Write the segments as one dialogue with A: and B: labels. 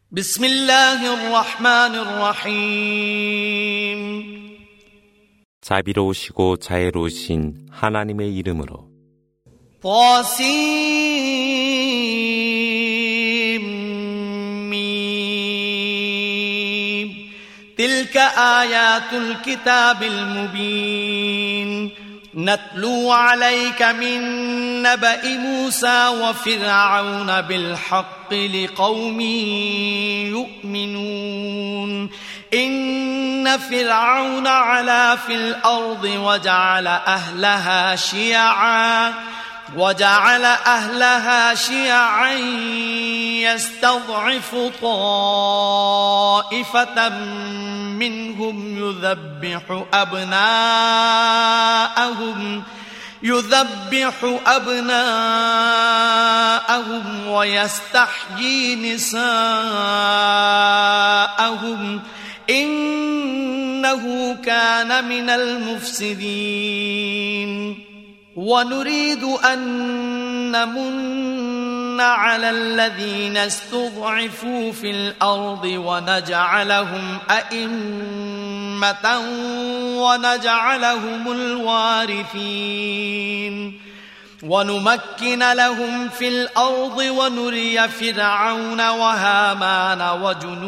A: بسم الله الرحمن الرحيم
B: 자비로우시고 자애로우신 하나님의 이름으로
A: طاسيم تلك آيات الكتاب المبين نتلو عليك من نبأ موسى وفرعون بالحق لقوم يؤمنون إن فرعون علا في الأرض وجعل أهلها شيعا يستضعف طائفة منهم يذبح أبناءهم ويستحيي نساءهم إنه كان من المفسدين ونريد أن نمن على الذين استضعفوا في الأرض ونجعلهم أئمة ونجعلهم الوارثين ونمكن لهم في الأرض ونري فرعون وهامان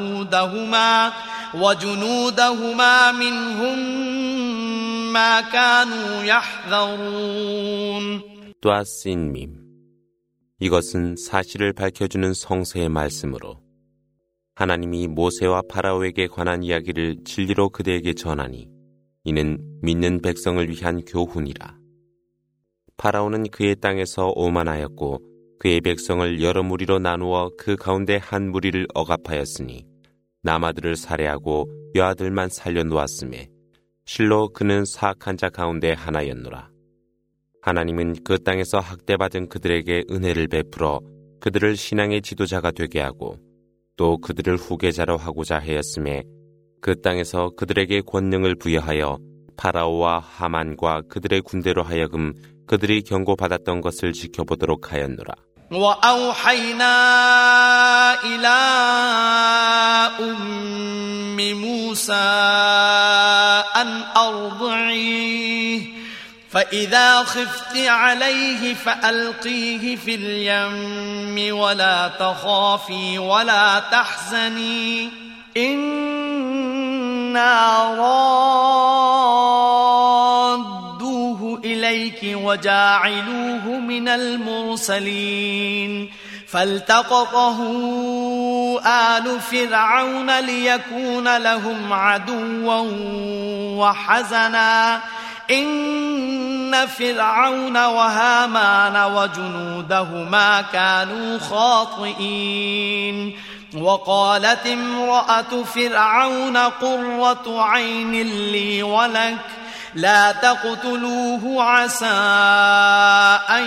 A: وجنودهما منهم ما كانوا يحذرون.
B: 또아신밈 이것은 사실을 밝혀주는 성서의 말씀으로 하나님이 모세와 파라오에게 관한 이야기를 진리로 그대에게 전하니 이는 믿는 백성을 위한 교훈이라. 파라오는 그의 땅에서 오만하였고 그의 백성을 여러 무리로 나누어 그 가운데 한 무리를 억압하였으니 남아들을 살해하고 여아들만 살려놓았음에 실로 그는 사악한 자 가운데 하나였노라. 하나님은 그 땅에서 학대받은 그들에게 은혜를 베풀어 그들을 신앙의 지도자가 되게 하고 또 그들을 후계자로 하고자 하였음에 그 땅에서 그들에게 권능을 부여하여 파라오와 하만과 그들의 군대로 하여금 그들이 경고받았던 것을 지켜보도록 하였노라.
A: وأوحينا إلى أم موسى أن أرضعيه فإذا خفت عليه فألقيه في اليم ولا تخافي ولا تحزني إنا رادوه إليك وجاعلوه من المرسلين فالتقطه آل فرعون ليكون لهم عدوا وحزنا إن فرعون وهامان وجنودهما كانوا خاطئين وقالت امرأة فرعون قرة عين لي ولك لا تقتلوه عسى أن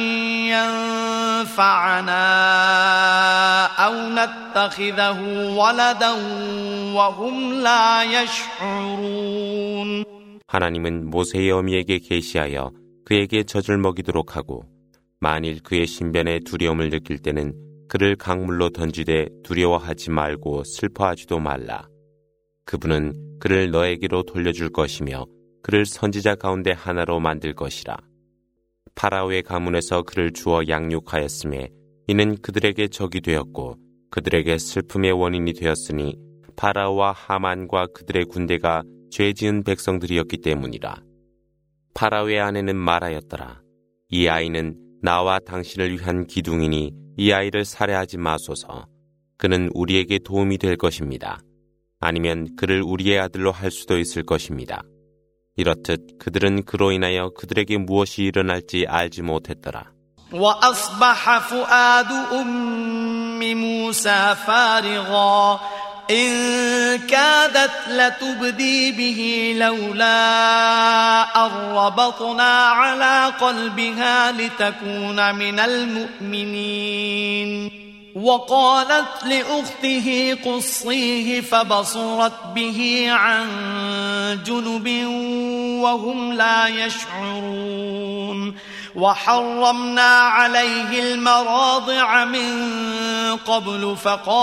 A: ينفعنا أو نتخذه ولدا وهم لا يشعرون.
B: 하나님은 모세의 어미에게 계시하여 그에게 젖을 먹이도록 하고 만일 그의 신변에 두려움을 느낄 때는 그를 강물로 던지되 두려워하지 말고 슬퍼하지도 말라. 그분은 그를 너에게로 돌려줄 것이며 그를 선지자 가운데 하나로 만들 것이라. 파라오의 가문에서 그를 주어 양육하였음에 이는 그들에게 적이 되었고 그들에게 슬픔의 원인이 되었으니 파라오와 하만과 그들의 군대가 죄 지은 백성들이었기 때문이라. 파라오의 아내는 말하였더라. 이 아이는 나와 당신을 위한 기둥이니 이 아이를 살해하지 마소서. 그는 우리에게 도움이 될 것입니다. 아니면 그를 우리의 아들로 할 수도 있을 것입니다. 이렇듯 그들은 그로 인하여 그들에게 무엇이 일어날지 알지 못했더라.
A: وأصبح فؤاد أم موسى فارغا إن كادت لتبدي به لولا أن ربطنا على قلبها لتكون من المؤمنين وقالت لأخته قصيه فبصرت به عن جنب وهم لا يشعرون وحرمنا عليه المراضع من قبل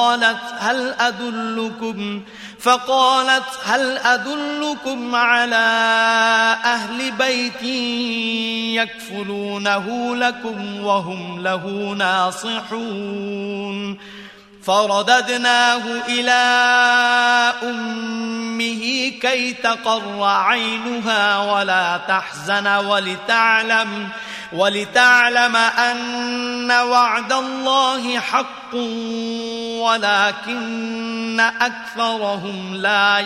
A: فقالت هل أدلكم على أهل بيت يكفلونه لكم وهم له ناصحون فرددناه إلى أمه كي تقر عينها ولا تحزن ولتعلم أن وعد الله حق ولكن أكثرهم لا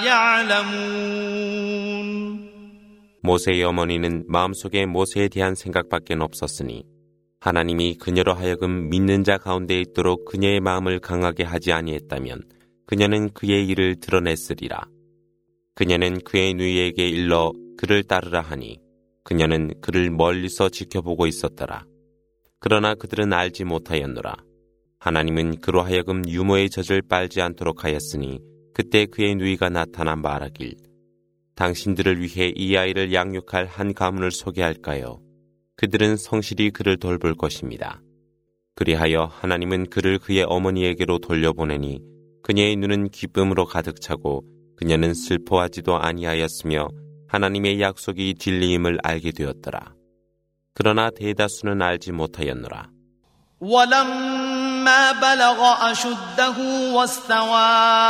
A: يعلمون.
B: 모세의 어머니는 마음속에 모세에 대한 생각밖에 없었으니 하나님이 그녀로 하여금 믿는 자 가운데 있도록 그녀의 마음을 강하게 하지 아니했다면 그녀는 그의 일을 드러냈으리라. 그녀는 그의 누이에게 일러 그를 따르라 하니 그녀는 그를 멀리서 지켜보고 있었더라. 그러나 그들은 알지 못하였노라. 하나님은 그로 하여금 유모의 젖을 빨지 않도록 하였으니 그때 그의 누이가 나타나 말하길 당신들을 위해 이 아이를 양육할 한 가문을 소개할까요? 그들은 성실히 그를 돌볼 것입니다. 그리하여 하나님은 그를 그의 어머니에게로 돌려보내니 그녀의 눈은 기쁨으로 가득 차고 그녀는 슬퍼하지도 아니하였으며 하나님의 약속이 진리임을 알게 되었더라. 그러나 대다수는 알지 못하였노라.
A: ولما بلغ أشده واستوى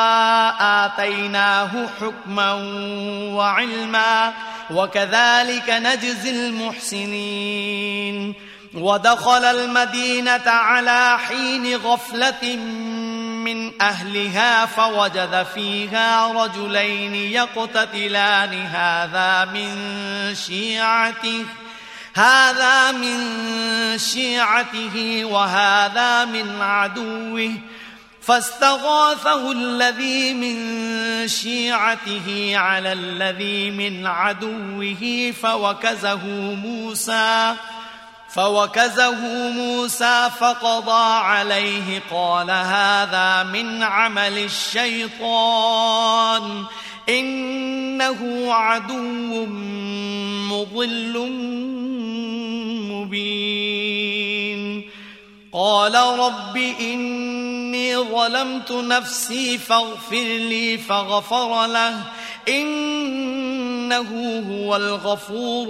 A: آتيناه حكما وعلما وكذلك نجزي المحسنين ودخل المدينة على حين غفلة من أهلها فوجد فيها رجلين يقتتلان هذا من شيعته وهذا من عدوه فاستغاثه الذي من شيعته على الذي من عدوه فوكزه موسى فقضى عليه قال هذا من عمل الشيطان إنه عدو مضل مبين قال رب إني ظلمت نفسي فاغفر لي فغفر له إنه هو الغفور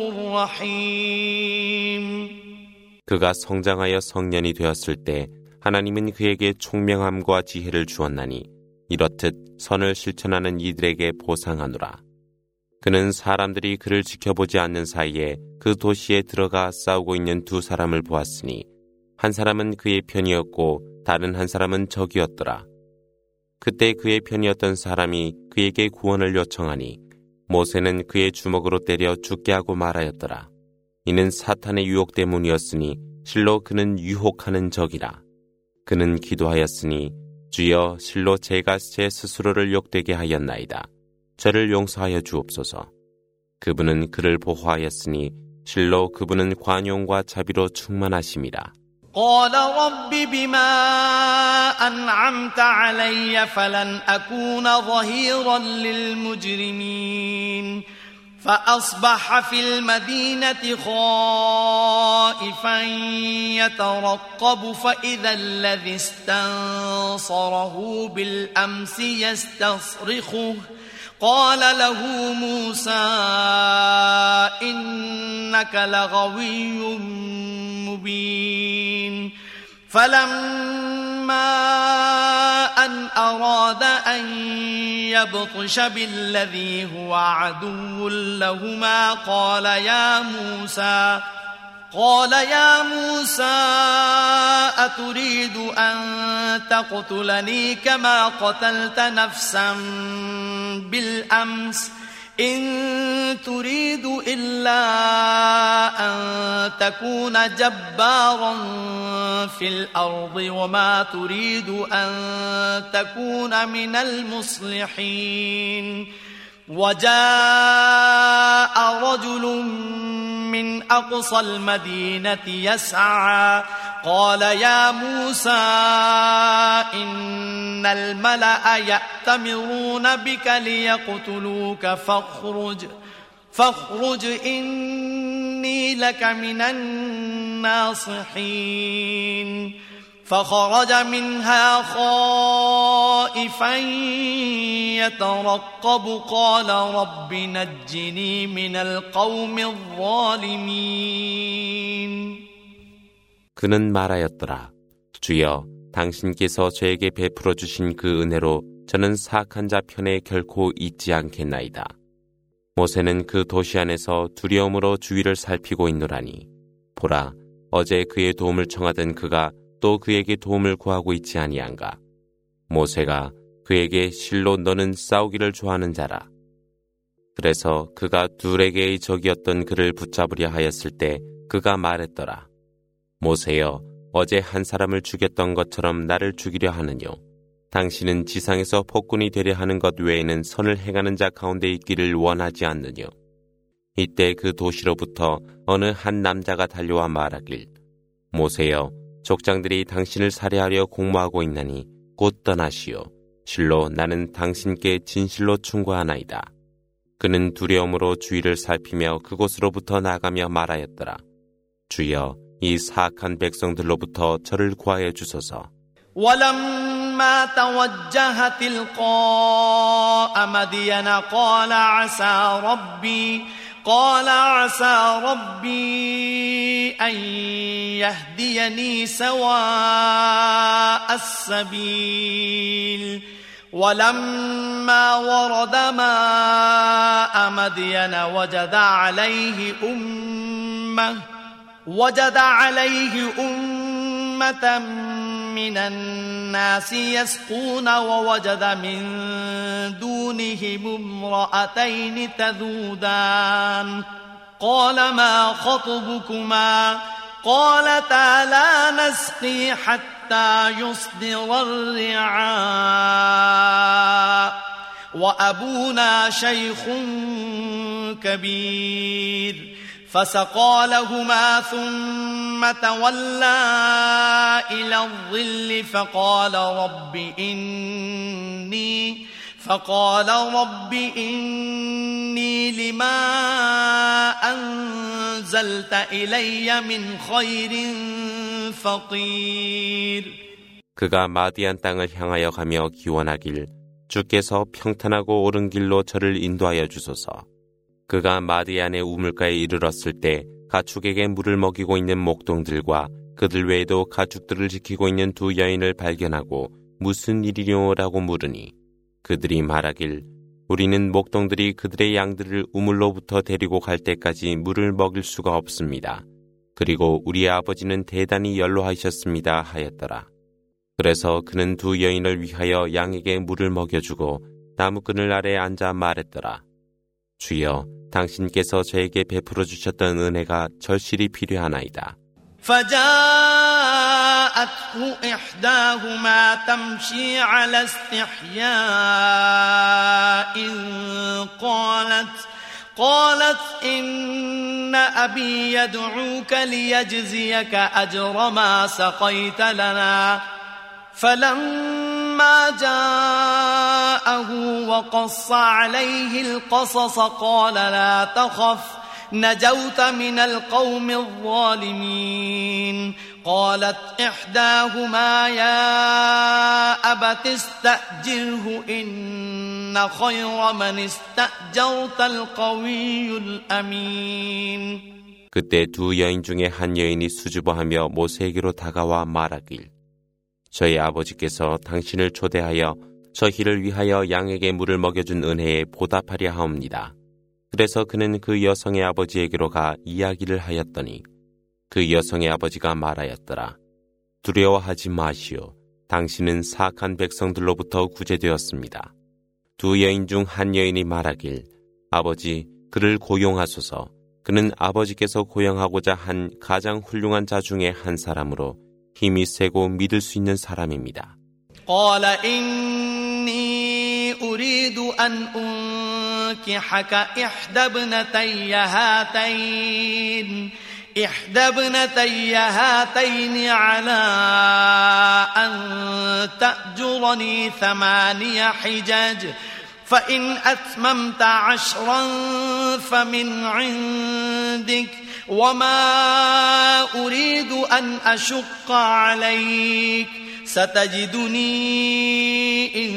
A: الرحيم.
B: 그가 성장하여 성년이 되었을 때 하나님은 그에게 총명함과 지혜를 주었나니 이렇듯 선을 실천하는 이들에게 보상하노라. 그는 사람들이 그를 지켜보지 않는 사이에 그 도시에 들어가 싸우고 있는 두 사람을 보았으니 한 사람은 그의 편이었고 다른 한 사람은 적이었더라. 그때 그의 편이었던 사람이 그에게 구원을 요청하니 모세는 그의 주먹으로 때려 죽게 하고 말하였더라. 이는 사탄의 유혹 때문이었으니 실로 그는 유혹하는 적이라. 그는 기도하였으니 주여 실로 제가 제 스스로를 욕되게 하였나이다. 저를 용서하여 주옵소서. 그분은 그를 보호하였으니 실로 그분은 관용과 자비로 충만하심이라.
A: قال رب بما أنعمت علي فلن أكون ظهيرا للمجرمين فأصبح في المدينة خائفا يترقب فإذا الذي استنصره بالأمس يستصرخه قال له موسى إنك لغوي مبين فلما أن أراد أن يبطش بالذي هو عدو لهما قال يا موسى أتريد أن تقتلني كما قتلت نفسا بالأمس إن تريد إلا أن تكون جبارا في الأرض وما تريد أن تكون من المصلحين وجاء رجل من أقصى المدينة يسعى قال يا موسى إن الملأ يأتمرون بك ليقتلوك فاخرج إني لك من الناصحين فخرج منها خائفا يترقب قال رب نجني من القوم الظالمين.
B: 그는 말하였더라. 주여, 당신께서 저에게 베풀어 주신 그 은혜로 저는 사악한 자 편에 결코 있지 않겠나이다. 모세는 그 도시 안에서 두려움으로 주위를 살피고 있노라니, 보라, 어제 그의 도움을 청하던 그가 또 그에게 도움을 구하고 있지 아니한가. 모세가 그에게 실로 너는 싸우기를 좋아하는 자라. 그래서 그가 둘에게의 적이었던 그를 붙잡으려 하였을 때 그가 말했더라. 모세여, 어제 한 사람을 죽였던 것처럼 나를 죽이려 하느뇨. 당신은 지상에서 폭군이 되려 하는 것 외에는 선을 행하는 자 가운데 있기를 원하지 않느뇨. 이때 그 도시로부터 어느 한 남자가 달려와 말하길, 모세여, 족장들이 당신을 살해하려 공모하고 있나니 곧 떠나시오. 실로 나는 당신께 진실로 충고하나이다. 그는 두려움으로 주위를 살피며 그곳으로부터 나가며 말하였더라. 주여, 이 사악한 백성들로부터 저를 구하여 주소서.
A: ولما توجه تلقاء مدين قال عسى ربي أن يهديني سواء السبيل ولما ورد ماء مدين وجد عليه أمة من الناس يسقون ووجد من دونهم امرأتين تذودان قال ما خطبكما قالتا لا نسقي حتى يصدر الرعاء وأبونا شيخ كبير فسقى لهما ثم تولى إلى الظل فقال رب إني لما أنزلت إلي من خير فقير.
B: 그가 마디안 땅을 향하여 가며 기원하길, 주께서 평탄하고 옳은 길로 저를 인도하여 주소서. 그가 마디안의 우물가에 이르렀을 때 가축에게 물을 먹이고 있는 목동들과 그들 외에도 가축들을 지키고 있는 두 여인을 발견하고 무슨 일이뇨라고 물으니, 그들이 말하길, 우리는 목동들이 그들의 양들을 우물로부터 데리고 갈 때까지 물을 먹일 수가 없습니다. 그리고 우리의 아버지는 대단히 연로하셨습니다 하였더라. 그래서 그는 두 여인을 위하여 양에게 물을 먹여주고 나무그늘 아래 앉아 말했더라. 주여, 당신께서 저에게 베풀어 주셨던 은혜가 절실히 필요하나이다.
A: فجاءته إحداهما تمشي على استحياء قالت إن أبي يدعوك ليجزيك أجر ما سقيت لنا فلما جاءه وقص عليه القصص قال لا تخف نجوت من القوم الظالمين قالت إحداهما يا أبت استأجره إن خير من استأجرت القوي الأمين.
B: 그때 두 여인 중에 한 여인이 수줍어하며 모세에게로 다가와 말하길, 저희 아버지께서 당신을 초대하여 저희를 위하여 양에게 물을 먹여준 은혜에 보답하려 하옵니다. 그래서 그는 그 여성의 아버지에게로 가 이야기를 하였더니 그 여성의 아버지가 말하였더라. 두려워하지 마시오. 당신은 사악한 백성들로부터 구제되었습니다. 두 여인 중 한 여인이 말하길, 아버지, 그를 고용하소서. 그는 아버지께서 고용하고자 한 가장 훌륭한 자 중에 한 사람으로 힘이 세고 믿을 수 있는 사람입니다.
A: قال إني أريد أن أنكحك إحدى ابنتي هاتين على أن تأجرني 8 حجج فإن أتممت 10 فمن عندك وما أريد أن أشق عليك ستجدني إن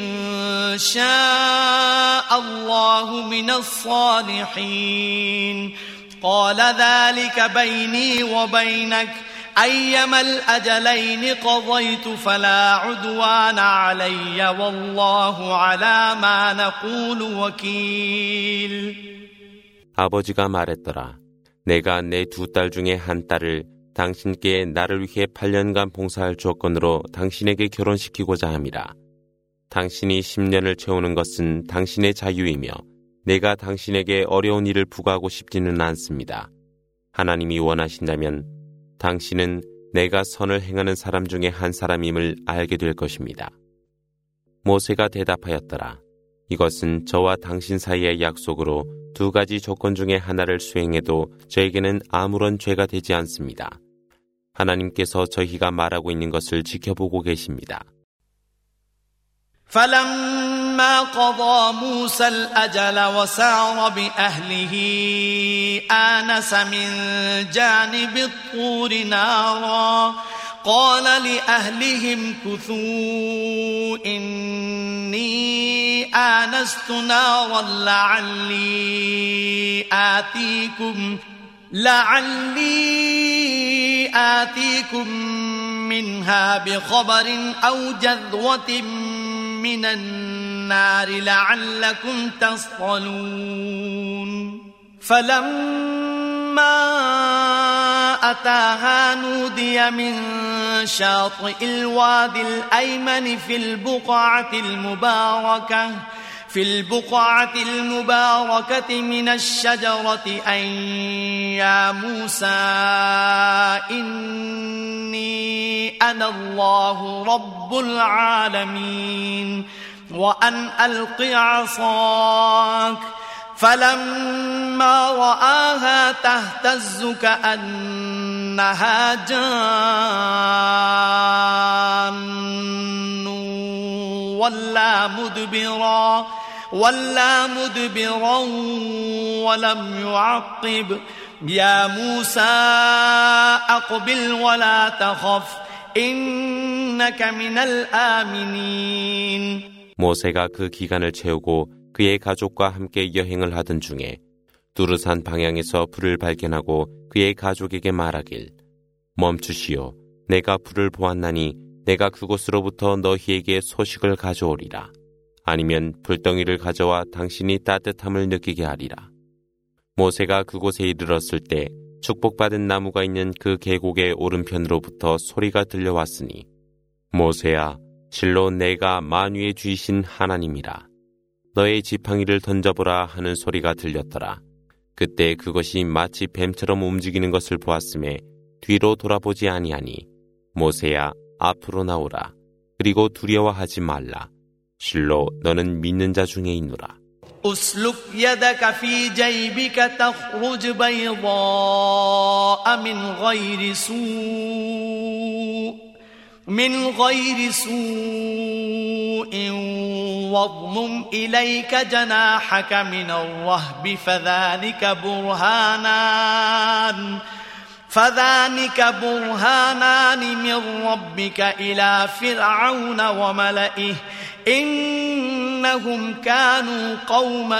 A: شاء الله من الصالحين قال ذلك بيني وبينك أيما الأجلين قضيت فلا عدوان علي والله على ما نقول وكيل.
B: 아버지가 말했더라. 내가 내 두 딸 중에 한 딸을 당신께 나를 위해 8년간 봉사할 조건으로 당신에게 결혼시키고자 함이라. 당신이 10년을 채우는 것은 당신의 자유이며 내가 당신에게 어려운 일을 부과하고 싶지는 않습니다. 하나님이 원하신다면 당신은 내가 선을 행하는 사람 중에 한 사람임을 알게 될 것입니다. 모세가 대답하였더라. 이것은 저와 당신 사이의 약속으로 두 가지 조건 중에 하나를 수행해도 저에게는 아무런 죄가 되지 않습니다. 하나님께서 저희가 말하고 있는 것을 지켜보고 계십니다.
A: فلما قضى موسى الأجل وسار بأهله آنس من جانب الطور نارا قال لأهلهم كثوا إني آنست نارا لعلي آتيكم منها بخبر أو جذوة من النار لعلكم تصطلون فلما أتاها نودي من شاطئ الوادي الأيمن في البقعة المباركة من الشجرة أن يا موسى إني أنا الله رب العالمين وأن ألق عصاك فلما رآها تهتز كأنها جان ولا مدبرا ولم يعقب يا موسى أقبل ولا تخف إنك من الآمنين.
B: 모세가 그 기간을 채우고 그의 가족과 함께 여행을 하던 중에 두르산 방향에서 불을 발견하고 그의 가족에게 말하길 멈추시오. 내가 불을 보았나니 내가 그곳으로부터 너희에게 소식을 가져오리라. 아니면 불덩이를 가져와 당신이 따뜻함을 느끼게 하리라. 모세가 그곳에 이르렀을 때 축복받은 나무가 있는 그 계곡의 오른편으로부터 소리가 들려왔으니 모세야, 실로 내가 만유의 주이신 하나님이라. 너의 지팡이를 던져보라 하는 소리가 들렸더라. 그때 그것이 마치 뱀처럼 움직이는 것을 보았음에 뒤로 돌아보지 아니하니 모세야, 앞으로 나오라. 그리고 두려워하지 말라. 실로 너는 믿는 자 중에 있노라.
A: أسلك يدك في جيبك تخرج بيضاء من غير سوء واضمم إليك جناحك من الرهب فذلك برهانان من ربك إلى فرعون وملئه إنهم كانوا قوما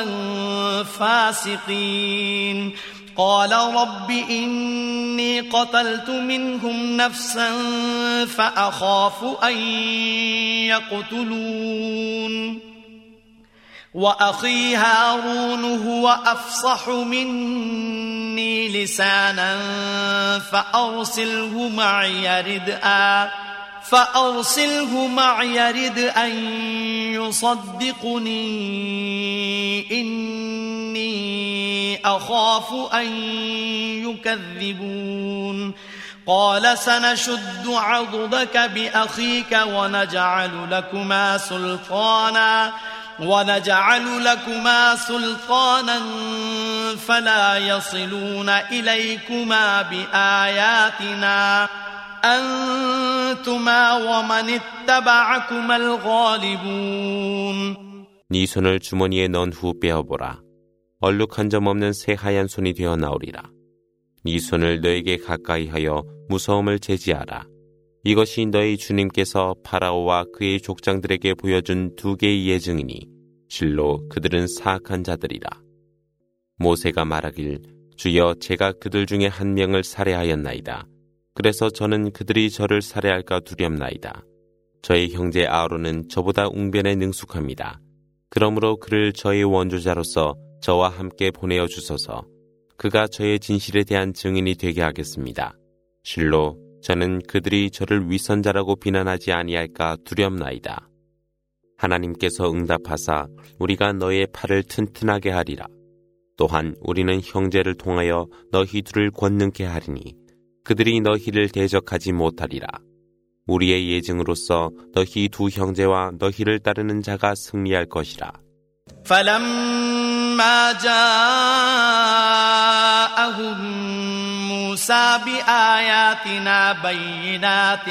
A: فاسقين قال رب إني قتلت منهم نفسا فأخاف أن يقتلون وأخي هارون هو أفصح مني لسانا فأرسله معي يرد أن يصدقني إني أخاف أن يكذبون قال سنشد عضدك بأخيك ونجعل لكما سلطانا فلا يصلون إليكما بآياتنا أنتما ومن اتبعكما الغالبون.
B: 네 손을 주머니에 넣은 후 빼어보라. 얼룩한 점 없는 새하얀 손이 되어 나오리라. 네 손을 너에게 가까이 하여 무서움을 제지하라. 이것이 너희 주님께서 파라오와 그의 족장들에게 보여준 2개의 예증이니 실로 그들은 사악한 자들이라. 모세가 말하길 주여 제가 그들 중에 한 명을 살해하였나이다. 그래서 저는 그들이 저를 살해할까 두렵나이다. 저의 형제 아론은 저보다 웅변에 능숙합니다. 그러므로 그를 저의 원조자로서 저와 함께 보내어 주소서. 그가 저의 진실에 대한 증인이 되게 하겠습니다. 실로 저는 그들이 저를 위선자라고 비난하지 아니할까 두렵나이다. 하나님께서 응답하사 우리가 너의 팔을 튼튼하게 하리라. 또한 우리는 형제를 통하여 너희 둘을 권능케 하리니 그들이 너희를 대적하지 못하리라. 우리의 예증으로서 너희 2 형제와 너희를 따르는 자가 승리할 것이라.
A: فلما جاءهم موسى بآياتنا بينات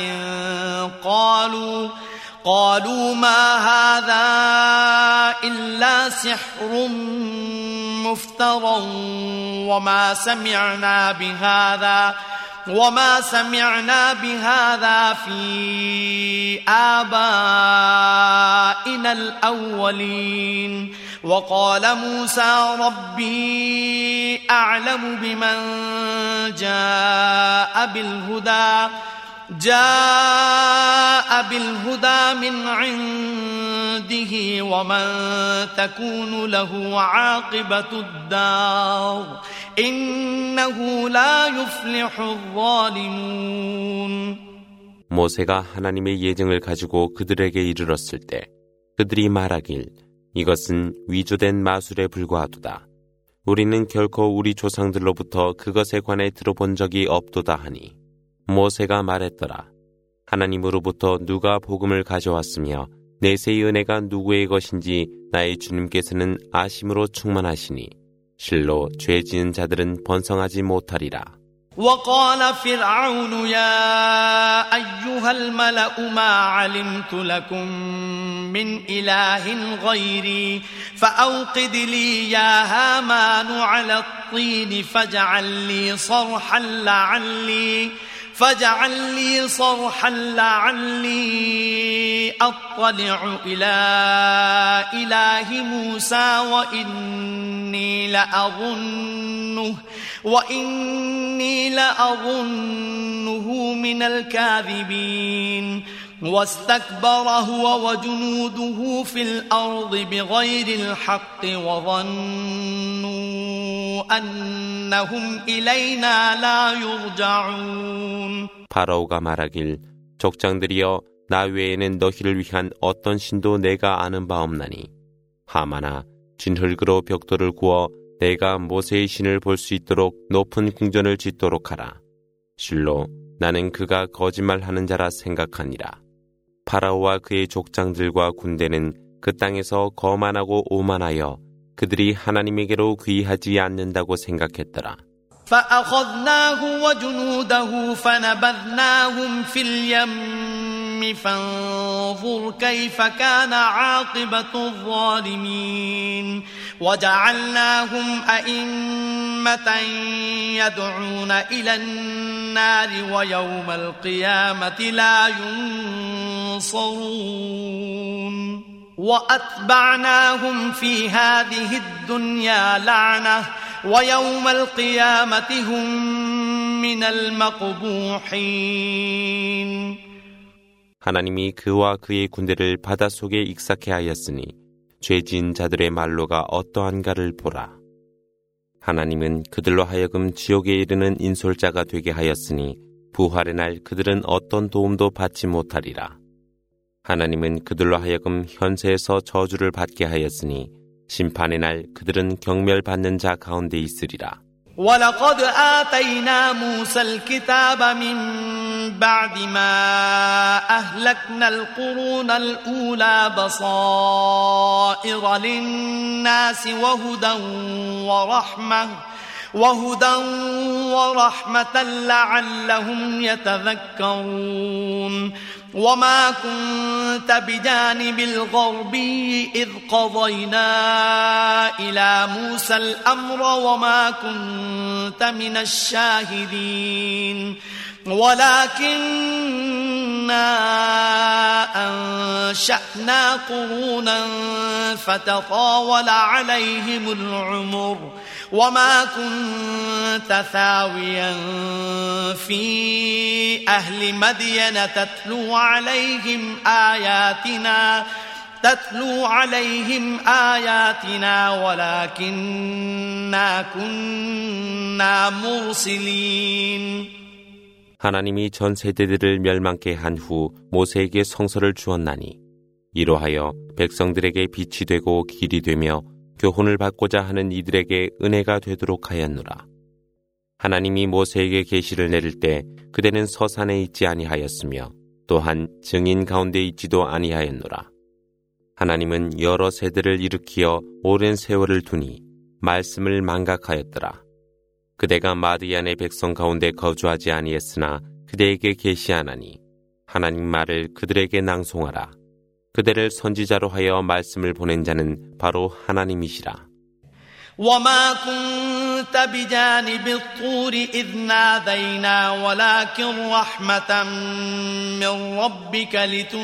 A: قالوا ما هذا إلا سحر مفترى وما سمعنا بهذا في آبائنا الأولين وقال موسى ربي أعلم بمن جاء بالهدى من عنده ومن تكون له عاقبة الدار إنه لا يفلح الظالمون.
B: 모세가 하나님의 예증을 가지고 그들에게 이르렀을 때 그들이 말하길 이것은 위조된 마술에 불과하도다. 우리는 결코 우리 조상들로부터 그것에 관해 들어본 적이 없도다 하니 모세가 말했더라. 하나님으로부터 누가 복음을 가져왔으며 내세의 은혜가 누구의 것인지 나의 주님께서는 아심으로 충만하시니 실로 죄 지은 자들은 번성하지 못하리라.
A: وقال فرعون يا أيها الملأ ما علمت لكم من إله غيري فأوقد لي يا هامان على الطين فاجعل لي صرحا لعلي أطلع إلى إله موسى وإني لأظنه من الكاذبين واستكبر هو وجنوده في الأرض بغير الحق وظنوا أنهم إلينا لا يرجعون.
B: 파라오가 말하길 족장들이여 나 외에는 너희를 위한 어떤 신도 내가 아는 바 없나니 하마나 진흙으로 벽돌을 구워 내가 모세의 신을 볼 수 있도록 높은 궁전을 짓도록 하라. 실로 나는 그가 거짓말하는 자라 생각하니라. 파라오와 그의 족장들과 군대는 그 땅에서 거만하고 오만하여 그들이 하나님에게로 귀하지 않는다고 생각했더라.
A: فأخذناه وجنوده فنبذناهم في اليم فانظر كيف كان عاقبة الظالمين وجعلناهم أئمة يدعون إلى النار ويوم القيامة لا ينصرون وأتبعناهم في هذه الدنيا لعنة ويوم القيامة هم من المقبوحين.
B: 하나님이 그와 그의 군대를 바닷속에 익사케 하였으니 죄진 자들의 말로가 어떠한가를 보라. 하나님은 그들로 하여금 지옥에 이르는 인솔자가 되게 하였으니 부활의 날 그들은 어떤 도움도 받지 못하리라. 하나님은 그들로 하여금 현세에서 저주를 받게 하였으니 심판의 날 그들은 경멸받는 자 가운데 있으리라.
A: ولقد آتينا موسى الكتاب من بعد ما أهلكنا القرون الأولى بصائر للناس وهدى ورحمة لعلهم يتذكرون وما كنت بجانب الغربي إذ قضينا إلى موسى الأمر وما كنت من الشاهدين ولكننا أنشأنا قرونا فتطاول عليهم العمر وما كنت ثاويا في أهل مدين تتلو عليهم آياتنا ولكننا كنا مرسلين.
B: 하나님이 전 세대들을 멸망케 한 후 모세에게 성서를 주었나니 이로하여 백성들에게 빛이 되고 길이 되며 교훈을 받고자 하는 이들에게 은혜가 되도록 하였노라. 하나님이 모세에게 계시를 내릴 때 그대는 서산에 있지 아니하였으며 또한 증인 가운데 있지도 아니하였노라. 하나님은 여러 세대를 일으키어 오랜 세월을 두니 말씀을 망각하였더라. 그대가 마디안의 백성 가운데 거주하지 아니했으나 그대에게 계시하나니 하나님 말을 그들에게 낭송하라. 그대를 선지자로 하여 말씀을 보낸 자는 바로 하나님이시라.
A: وما كنت بجانب الطور إذ نادينا ولكن رحمة من ربك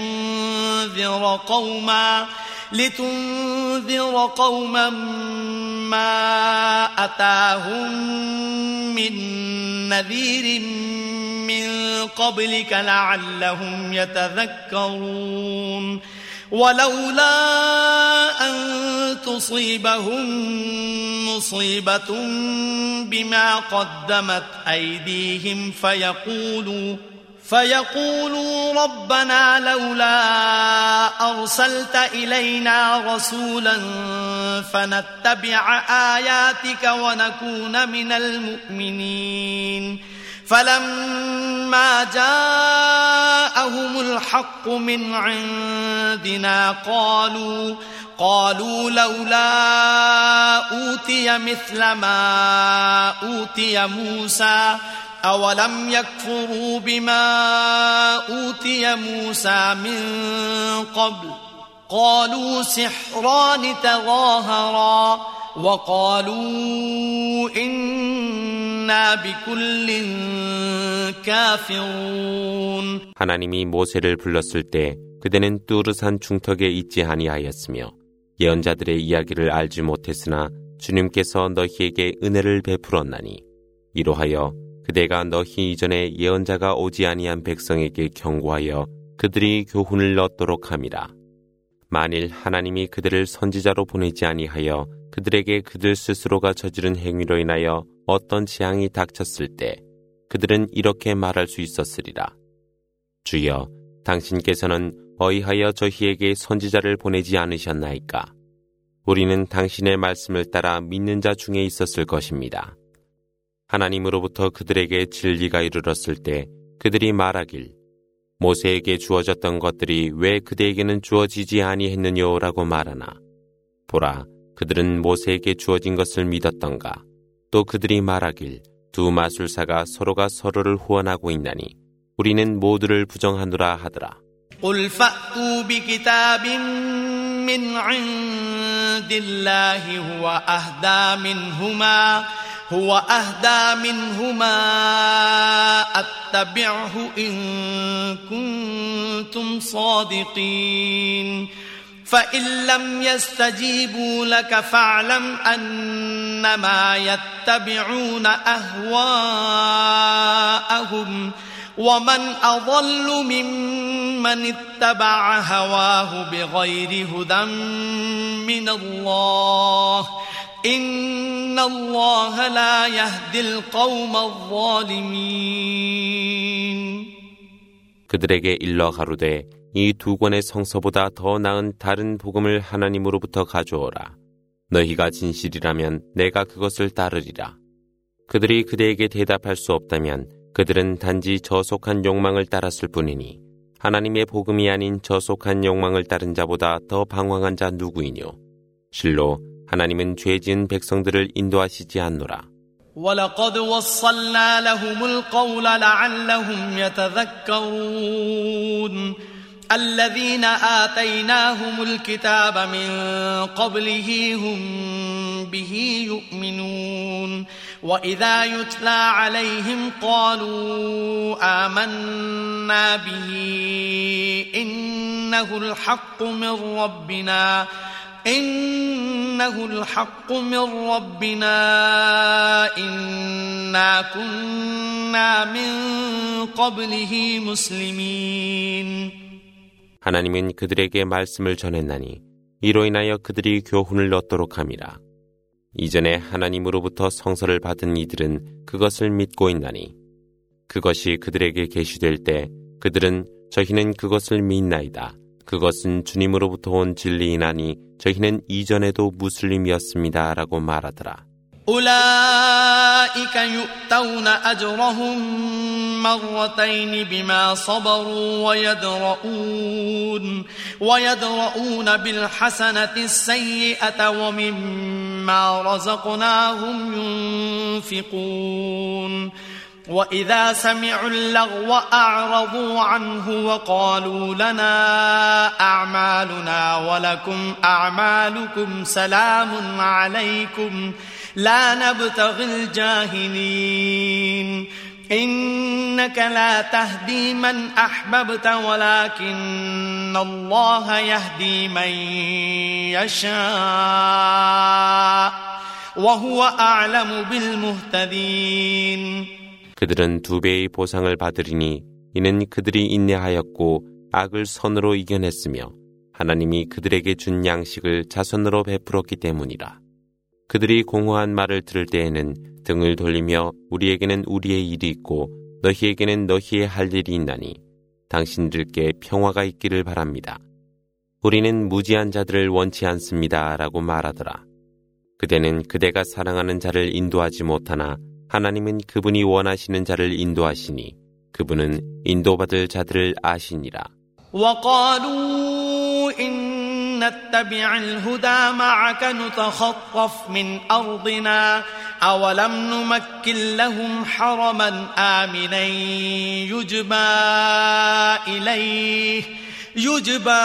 A: لتنذر قوما ما أتاهم من نذير من قبلك لعلهم يتذكرون ولولا أن تصيبهم مصيبة بما قدمت أيديهم فيقولوا ربنا لولا أرسلت إلينا رسولا فنتبع آياتك ونكون من المؤمنين فلما جاءهم الحق من عندنا قالوا لولا أوتي مثل ما أوتي موسى أولم يكفروا بما أوتي موسى من قبل قالوا سحران تظاهرا وقالوا إنا بكل كافرون.
B: 하나님이 모세를 불렀을 때 그대는 뚜르산 중턱에 있지 아니하였으며 예언자들의 이야기를 알지 못했으나 주님께서 너희에게 은혜를 베풀었나니 이로하여 그대가 너희 이전에 예언자가 오지 아니한 백성에게 경고하여 그들이 교훈을 얻도록 함이라. 만일 하나님이 그들을 선지자로 보내지 아니하여 그들에게 그들 스스로가 저지른 행위로 인하여 어떤 재앙이 닥쳤을 때 그들은 이렇게 말할 수 있었으리라. 주여, 당신께서는 어이하여 저희에게 선지자를 보내지 않으셨나이까? 우리는 당신의 말씀을 따라 믿는 자 중에 있었을 것입니다. 하나님으로부터 그들에게 진리가 이르렀을 때 그들이 말하길 모세에게 주어졌던 것들이 왜 그대에게는 주어지지 아니했느냐라고 말하나 보라, 그들은 모세에게 주어진 것을 믿었던가. 또 그들이 말하길 두 마술사가 서로가 서로를 후원하고 있나니 우리는 모두를 부정하노라 하더라.
A: قل فأتوا بكتاب من عند الله هو أهدى منهما أتبعه إن كنتم صادقين فإن لم يستجيبوا لك فاعلم أنما يتبعون أهواءهم ومن أضل ممن اتبع هواه بغير هدى من الله إن الله لا يهدي القوم الظالمين.
B: 그들에게 일러 가로되 이 두 권의 성서보다 더 나은 다른 복음을 하나님으로부터 가져오라. 너희가 진실이라면 내가 그것을 따르리라. 그들이 그대에게 대답할 수 없다면 그들은 단지 저속한 욕망을 따랐을 뿐이니 하나님의 복음이 아닌 저속한 욕망을 따른 자보다 더 방황한 자 누구이뇨. 실로 하나님은 죄 지은 백성들을 인도하시지 않노라.
A: ولقد وصلنا لهم القول لعلهم يتذكرون الذين آتيناهم الكتاب من قبله هم به يؤمنون وإذا يتلى عليهم قالوا آمنا به إنه الحق من ربنا إنا كنا من قبله مسلمين.
B: 하나님은 그들에게 말씀을 전했나니 이로 인하여 그들이 교훈을 얻도록 함이라. 이전에 하나님으로부터 성서를 받은 이들은 그것을 믿고 있나니 그것이 그들에게 계시될 때 그들은 저희는 그것을 믿나이다. 그것은 주님으로부터 온 진리이나니 저희는 이전에도 무슬림이었습니다. 라고 말하더라.
A: أولئك يؤتون أجرهم مرتين بما صبروا ويدرؤون بالحسنة السيئة ومما رزقناهم ينفقون وإذا سمعوا اللغو أعرضوا عنه وقالوا لنا أعمالنا ولكم أعمالكم سلام عليكم لا نبتغي الجاهلين إنك لا تهدي من أحببت ولكن الله يهدي من يشاء وهو أعلم بالمهتدين.
B: 그들은 2배의 보상을 받으리니 이는 그들이 인내하였고 악을 선으로 이겨냈으며 하나님이 그들에게 준 양식을 자선으로 베풀었기 때문이라. 그들이 공허한 말을 들을 때에는 등을 돌리며 우리에게는 우리의 일이 있고 너희에게는 너희의 할 일이 있나니 당신들께 평화가 있기를 바랍니다. 우리는 무지한 자들을 원치 않습니다. 라고 말하더라. 그대는 그대가 사랑하는 자를 인도하지 못하나 하나님은 그분이 원하시는 자를 인도하시니 그분은 인도받을 자들을 아시니라.
A: وقالوا إن نتبع الهدى معك نتخطف من أرضنا أولم نمكن لهم حرما آمنا يجبى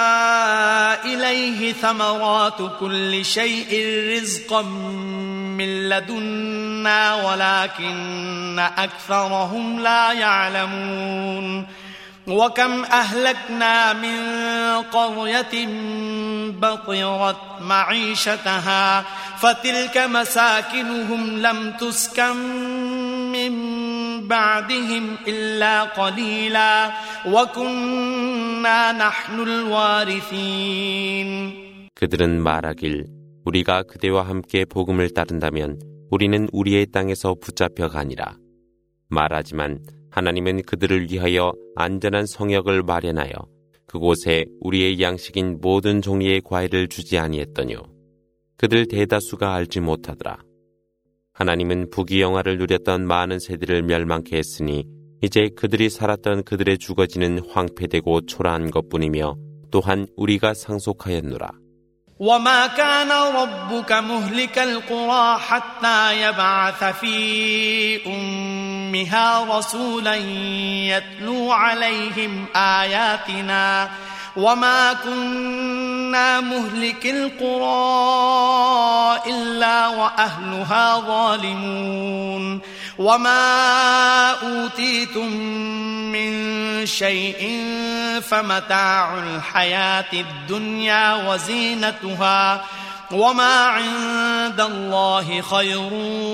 A: إليه ثمرات كل شيء رزقا من لدنا ولكن أكثرهم لا يعلمون وكم أهلكنا من قرية بطرت معيشتها فتلك مساكنهم لم تسكن من بعدهم إلا قليلا وكنا نحن الوارثين.
B: 그들은 말하길 우리가 그대와 함께 복음을 따른다면 우리는 우리의 땅에서 붙잡혀 가니라. 말하지만 하나님은 그들을 위하여 안전한 성역을 마련하여 그곳에 우리의 양식인 모든 종류의 과일을 주지 아니했더뇨. 그들 대다수가 알지 못하더라. 하나님은 부귀영화를 누렸던 많은 세대를 멸망케 했으니 이제 그들이 살았던 그들의 주거지는 황폐되고 초라한 것뿐이며 또한 우리가 상속하였노라.
A: وما كان ربك مهلك القرى حتى يبعث في أمها رسولا يتلو عليهم آياتنا وما كنا مهلك القرى إلا وأهلها ظالمون وما أوتيتم من شيء فمتاع الحياة الدنيا وزينتها وما عند الله خير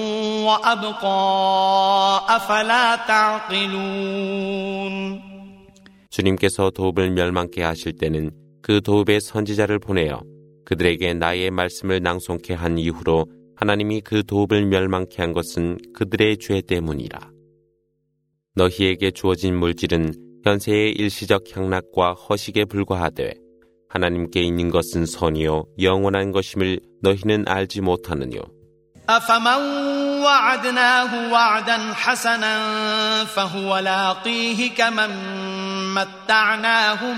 A: وأبقى أفلا تعقلون.
B: 주님께서 도읍을 멸망케 하실 때는 그 도읍의 선지자를 보내어 그들에게 나의 말씀을 낭송케 한 이후로 하나님이 그 도읍을 멸망케 한 것은 그들의 죄 때문이라. 너희에게 주어진 물질은 현세의 일시적 향락과 허식에 불과하되 하나님께 있는 것은 선이요 영원한 것임을 너희는 알지 못하느뇨.
A: أفمن وعدناه وعدا حسنا فهو لاقيه كمن متعناه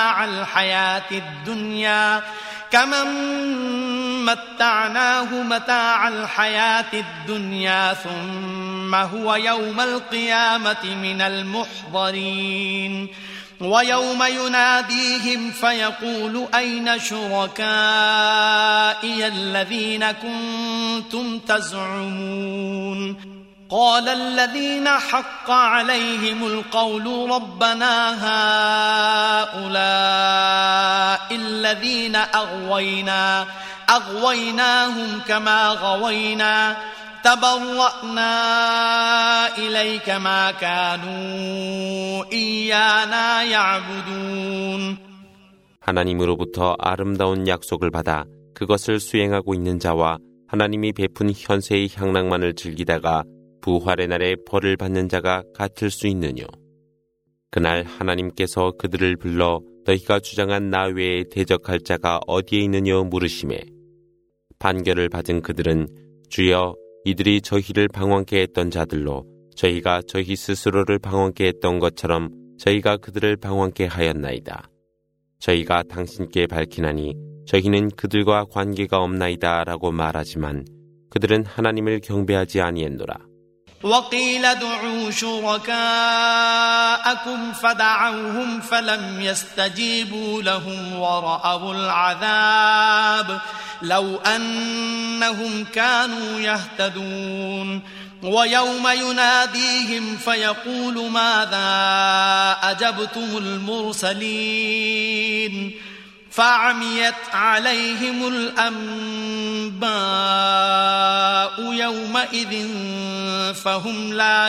A: متاع الحياة الدنيا ثم هو يوم القيامة من المحضرين ويوم يناديهم فيقول أين شركائي الذين كنتم تزعمون قال الذين حق عليهم القول ربنا هؤلاء الذين أغويناهم كما غوينا تبرأنا إليك ما كانوا إيانا يعبدون.
B: 하나님으로부터 아름다운 약속을 받아 그것을 수행하고 있는 자와 하나님이 베푼 현세의 향락만을 즐기다가 부활의 날에 벌을 받는 자가 같을 수 있느뇨. 그날 하나님께서 그들을 불러 너희가 주장한 나 외에 대적할 자가 어디에 있느뇨 물으시매 판결을 받은 그들은 주여 이들이 저희를 방황케 했던 자들로 저희가 저희 스스로를 방황케 했던 것처럼 저희가 그들을 방황케 하였나이다. 저희가 당신께 밝히나니 저희는 그들과 관계가 없나이다 라고 말하지만 그들은 하나님을 경배하지 아니했노라.
A: وقيل ادعوا شركاءكم فدعوهم فلم يستجيبوا لهم ورأوا العذاب لو أنهم كانوا يهتدون ويوم يناديهم فيقول ماذا أجبتم المرسلين فعميت عليهم الأنباء يومئذ فهم لا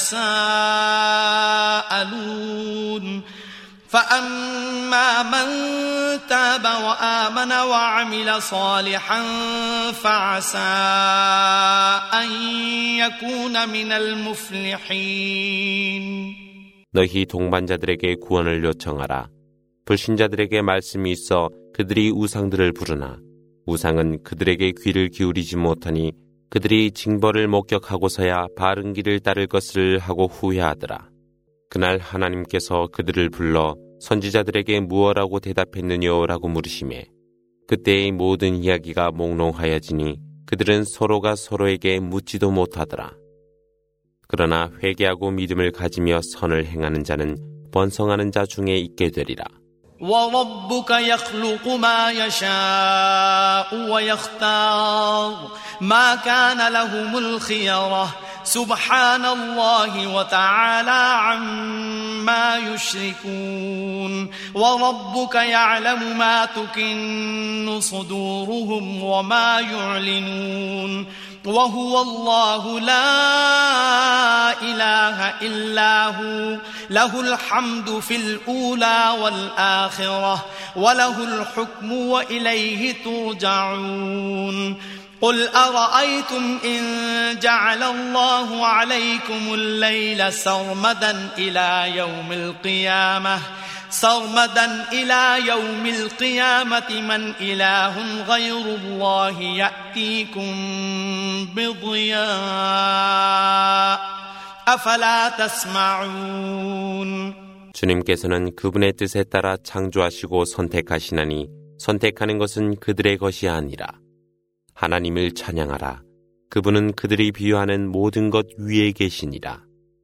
A: يتساءلون فأما من تاب وآمن وعمل صالحا فعسى أن يكون من المفلحين.
B: 너희 동반자들에게 구원을 요청하라. 불신자들에게 말씀이 있어 그들이 우상들을 부르나 우상은 그들에게 귀를 기울이지 못하니 그들이 징벌을 목격하고서야 바른 길을 따를 것을 하고 후회하더라. 그날 하나님께서 그들을 불러 선지자들에게 무엇라고 대답했느냐라고 물으시매 그때의 모든 이야기가 몽롱하여지니 그들은 서로가 서로에게 묻지도 못하더라. 그러나 회개하고 믿음을 가지며 선을 행하는 자는 번성하는 자 중에 있게 되리라.
A: وربك يخلق ما يشاء ويختار ما كان لهم الخيرة سبحان الله وتعالى عما يشركون وربك يعلم ما تكن صدورهم وما يعلنون وهو الله لا إله إلا هو له الحمد في الأولى والآخرة وله الحكم وإليه ترجعون قل أرأيتم إن جعل الله عليكم الليل سرمدا إلى يوم القيامة من إله غير الله يأتيكم بضياء أفلا تسمعون.
B: 주님께서는 그분의 뜻에 따라 창조하시고 선택하시나니 선택하는 것은 그들의 것이 아니라 하나님을 찬양하라. 그분은 그들이 비유하는 모든 것 위에 계시니라.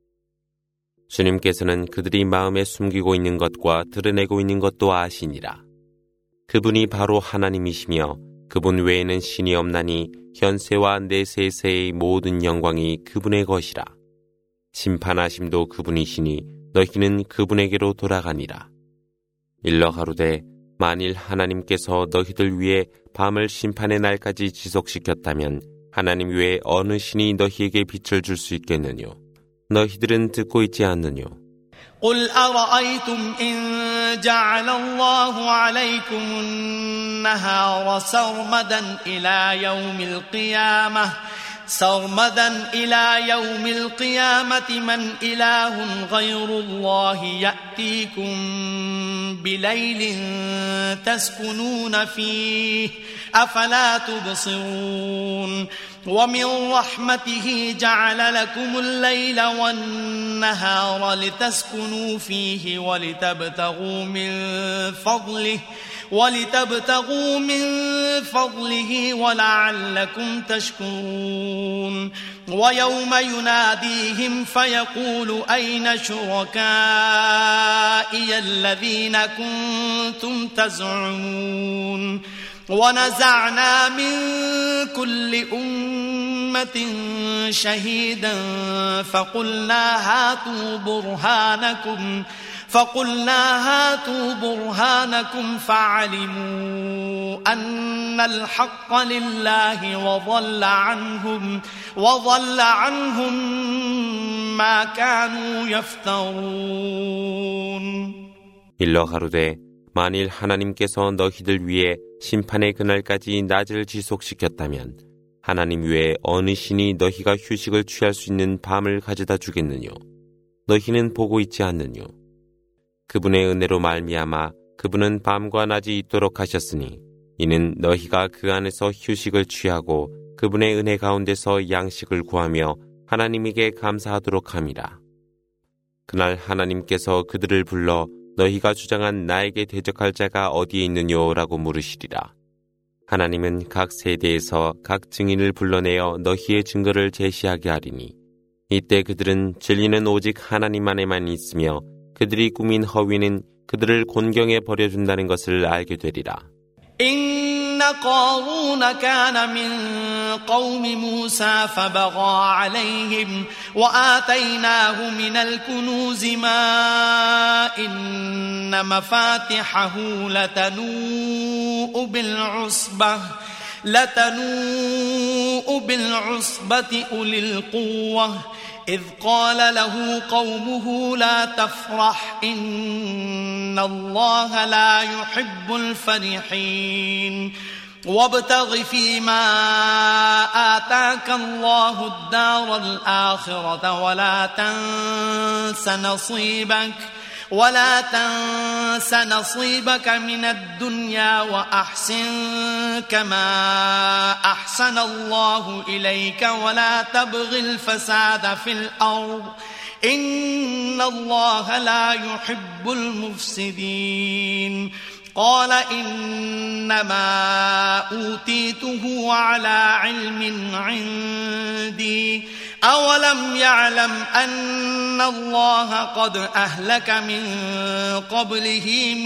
B: 주님께서는 그들이 마음에 숨기고 있는 것과 드러내고 있는 것도 아시니라. 그분이 바로 하나님이시며 그분 외에는 신이 없나니 현세와 내세세의 모든 영광이 그분의 것이라. 심판하심도 그분이시니 너희는 그분에게로 돌아가니라. 일러 가로되 만일 하나님께서 너희들 위해 밤을 심판의 날까지 지속시켰다면 하나님 외에 어느 신이 너희에게 빛을 줄 수 있겠느뇨. 너희들은 듣고 있지 않느뇨.
A: قل أرأيتم إن جعل الله عليكم النهار سرمدا إلى يوم القيامة سرمدا إلى يوم القيامة من إله غير الله يأتيكم بليل تسكنون فيه أفلا تبصرون ومن رحمته جعل لكم الليل والنهار لتسكنوا فيه ولتبتغوا من فضله ولعلكم تشكرون ويوم يناديهم فيقول أين شركائي الذين كنتم تزعمون ونزعنا من كل أمة شهيدا فقلنا هاتوا برهانكم فعلموا أن الحق لله وضل عنهم ما كانوا يفترون.
B: 일러 가로되 만일 하나님께서 너희들 위해 심판의 그날까지 낮을 지속시켰다면 하나님 외에 어느 신이 너희가 휴식을 취할 수 있는 밤을 가져다 주겠느뇨. 너희는 보고 있지 않느뇨. 그분의 은혜로 말미암아 그분은 밤과 낮이 있도록 하셨으니 이는 너희가 그 안에서 휴식을 취하고 그분의 은혜 가운데서 양식을 구하며 하나님에게 감사하도록 함이라. 그날 하나님께서 그들을 불러 너희가 주장한 나에게 대적할 자가 어디에 있느뇨라고 물으시리라. 하나님은 각 세대에서 각 증인을 불러내어 너희의 증거를 제시하게 하리니 이때 그들은 진리는 오직 하나님 안에만 있으며 그들이 꾸민 허위는 그들을 곤경에 버려준다는 것을 알게 되리라.
A: إن قارون كان من قوم موسى فبغى عليهم وآتيناه من الكنوز ما إن مفاتحه لتنوء بالعصبة أولي القوة إذ قال له قومه لا تفرح إن الله لا يحب الفرحين وابتغ فيما آتاك الله الدار الآخرة ولا تنس نصيبك من الدنيا وأحسن كما أحسن الله إليك ولا تبغ الفساد في الأرض إن الله لا يحب المفسدين قال إنما أوتيته على علم عندي أولم يعلم أن الله قد أهلك من قبله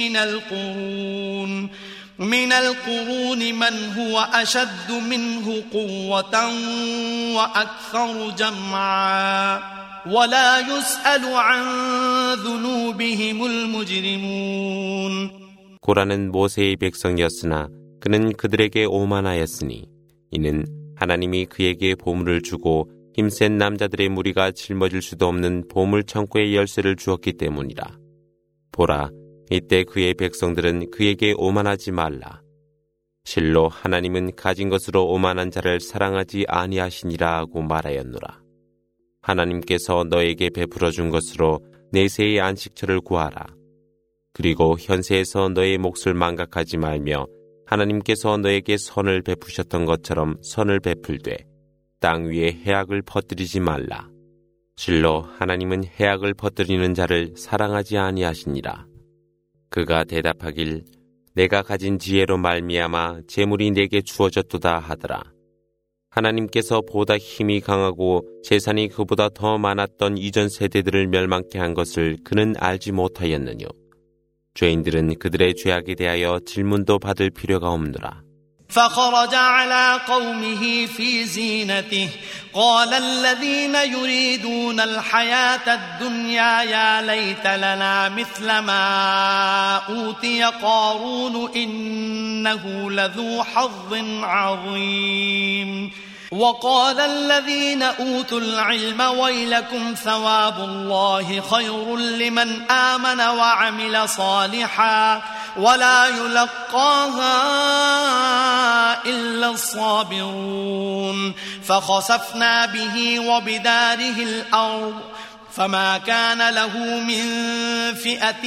A: من القرون من هو أشد منه قوة وأكثر جمعا ولا يسأل عن ذنوبهم المجرمون.
B: 고라는 모세의 백성이었으나 그는 그들에게 오만하였으니 이는 하나님이 그에게 보물을 주고 힘센 남자들의 무리가 짊어질 수도 없는 보물 창고의 열쇠를 주었기 때문이라. 보라, 이때 그의 백성들은 그에게 오만하지 말라. 실로 하나님은 가진 것으로 오만한 자를 사랑하지 아니하시니라 하고 말하였노라. 하나님께서 너에게 베풀어 준 것으로 내세의 안식처를 구하라. 그리고 현세에서 너의 몫을 망각하지 말며 하나님께서 너에게 선을 베푸셨던 것처럼 선을 베풀되 땅 위에 해악을 퍼뜨리지 말라. 실로 하나님은 해악을 퍼뜨리는 자를 사랑하지 아니하시니라. 그가 대답하길 내가 가진 지혜로 말미암아 재물이 내게 주어졌도다 하더라. 하나님께서 보다 힘이 강하고 재산이 그보다 더 많았던 이전 세대들을 멸망케 한 것을 그는 알지 못하였느뇨. 죄인들은 그들의 죄악에 대하여 질문도 받을 필요가 없노라.
A: فخرج على قومه في زينته قال الذين يريدون الحياة الدنيا يا ليت لنا مثل ما أوتي قارون إنه لذو حظ عظيم وقال الذين أوتوا العلم ويلكم ثواب الله خير لمن آمن وعمل صالحا ولا يلقاها إلا لَصَابِرُونَ فَخَسَفْنَا بِهِ وَبِدَارِهِ الْأَرْضَ فما كان له من فئة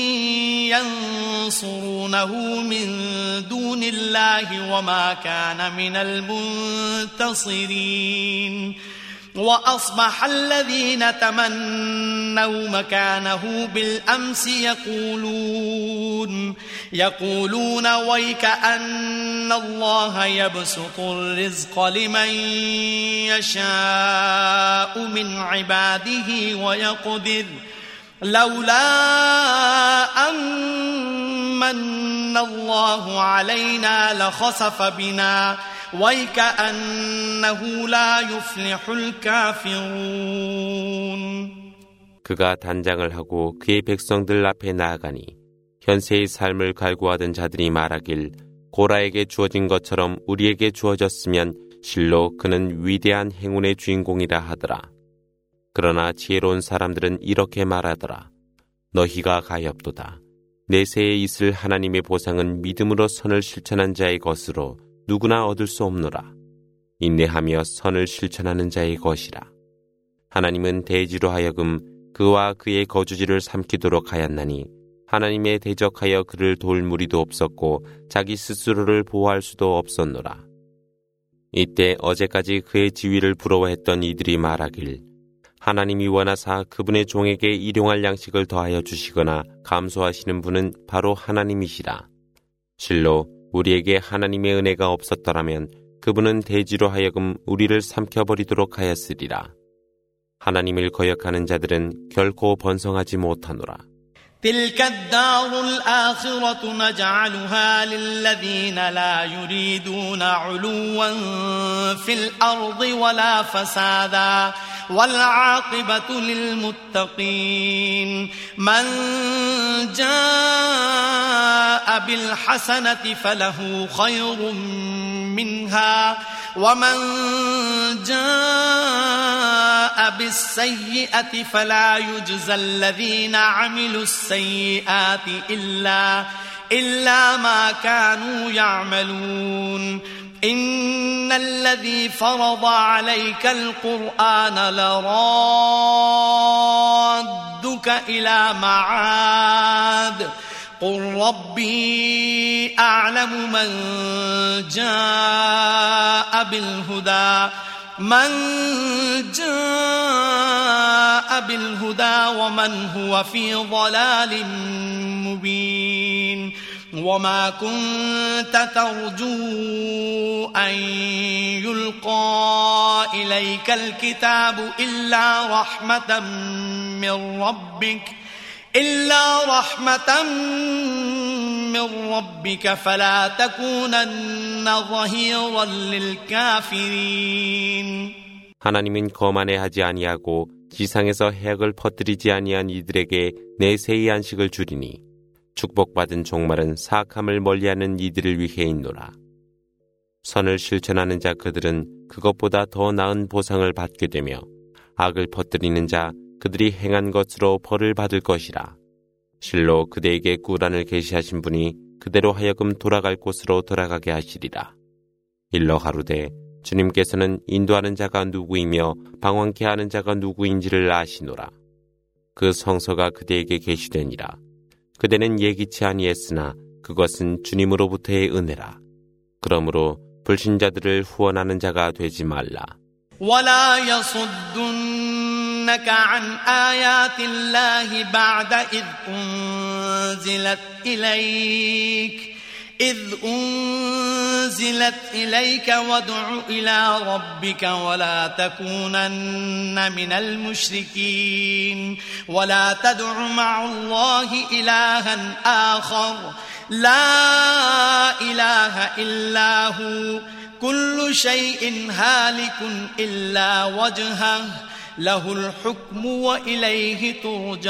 A: ينصرونه من دون الله وما كان من المنتصرين وأصبح الذين تمنوا مكانه بالأمس يقولون ويك أن الله يبسط الرزق لمن يشاء من عباده ويقدر لولا أن من الله علينا لخسف بنا وَيْكَأَنَّهُ لَا يُفْلِحُ الْكَافِرُونَ
B: 그가 단장을 하고 그의 백성들 앞에 나아가니 현세의 삶을 갈구하던 자들이 말하길 고라에게 주어진 것처럼 우리에게 주어졌으면 실로 그는 위대한 행운의 주인공이라 하더라. 그러나 지혜로운 사람들은 이렇게 말하더라. 너희가 가엾도다. 내세에 있을 하나님의 보상은 믿음으로 선을 실천한 자의 것으로 누구나 얻을 수 없노라. 인내하며 선을 실천하는 자의 것이라. 하나님은 대지로 하여금 그와 그의 거주지를 삼키도록 하였나니 하나님에 대적하여 그를 도울 무리도 없었고 자기 스스로를 보호할 수도 없었노라. 이때 어제까지 그의 지위를 부러워했던 이들이 말하길 하나님이 원하사 그분의 종에게 일용할 양식을 더하여 주시거나 감소하시는 분은 바로 하나님이시라. 실로 우리에게 하나님의 은혜가 없었더라면 그분은 대지로 하여금 우리를 삼켜버리도록 하였으리라. 하나님을 거역하는 자들은 결코 번성하지 못하노라.
A: تلك الدار الآخرة نجعلها للذين لا يريدون علوا في الأرض ولا فسادا والعاقبة للمتقين من جاء بالحسنة فله خير منها ومن جاء بالسيئة فلا يجزى الذين عملوا السيئات إلا ما كانوا يعملون إن الذي فرض عليك القرآن لرادك إلى معاد قل ربي أعلم من جاء بالهدى ومن هو في ضلال مبين وما كنت ترجو أن يلقى إليك الكتاب إلا رحمة من ربك فلا تكونن ظهيرا للكافرين
B: 하나님은 거만해하지 아니하고 지상에서 해악을 퍼뜨리지 아니한 이들에게 내세의 안식을 주리니 축복받은 종말은 사악함을 멀리하는 이들을 위해 있노라. 선을 실천하는 자 그들은 그것보다 더 나은 보상을 받게 되며 악을 퍼뜨리는 자 그들이 행한 것으로 벌을 받을 것이라. 실로 그대에게 꾸란을 계시하신 분이 그대로 하여금 돌아갈 곳으로 돌아가게 하시리라. 일러 가로되 주님께서는 인도하는 자가 누구이며 방황케 하는 자가 누구인지를 아시노라. 그 성서가 그대에게 계시되니라. 그대는 예기치 아니했으나 그것은 주님으로부터의 은혜라. 그러므로 불신자들을 후원하는 자가 되지 말라.
A: ولا يصدنك عن آيات الله بعد إذ أنزلت إليك وادع إلى ربك ولا تكونن من المشركين ولا تدع مع الله إلها آخر لا إله إلا هو كل شيء هالك إلا وجهه له الحكم وإليه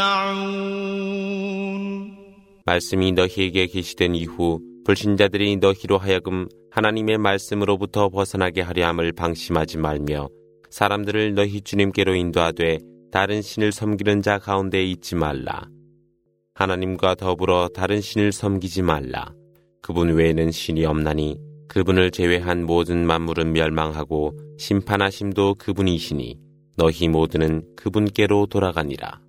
A: ترجعون
B: 말씀이 너희에게 계시된 이후 불신자들이 너희로 하여금 하나님의 말씀으로부터 벗어나게 하려 함을 방심하지 말며 사람들을 너희 주님께로 인도하되 다른 신을 섬기는 자 가운데 있지 말라. 하나님과 더불어 다른 신을 섬기지 말라. 그분 외에는 신이 없나니 그분을 제외한 모든 만물은 멸망하고 심판하심도 그분이시니 너희 모두는 그분께로 돌아가니라.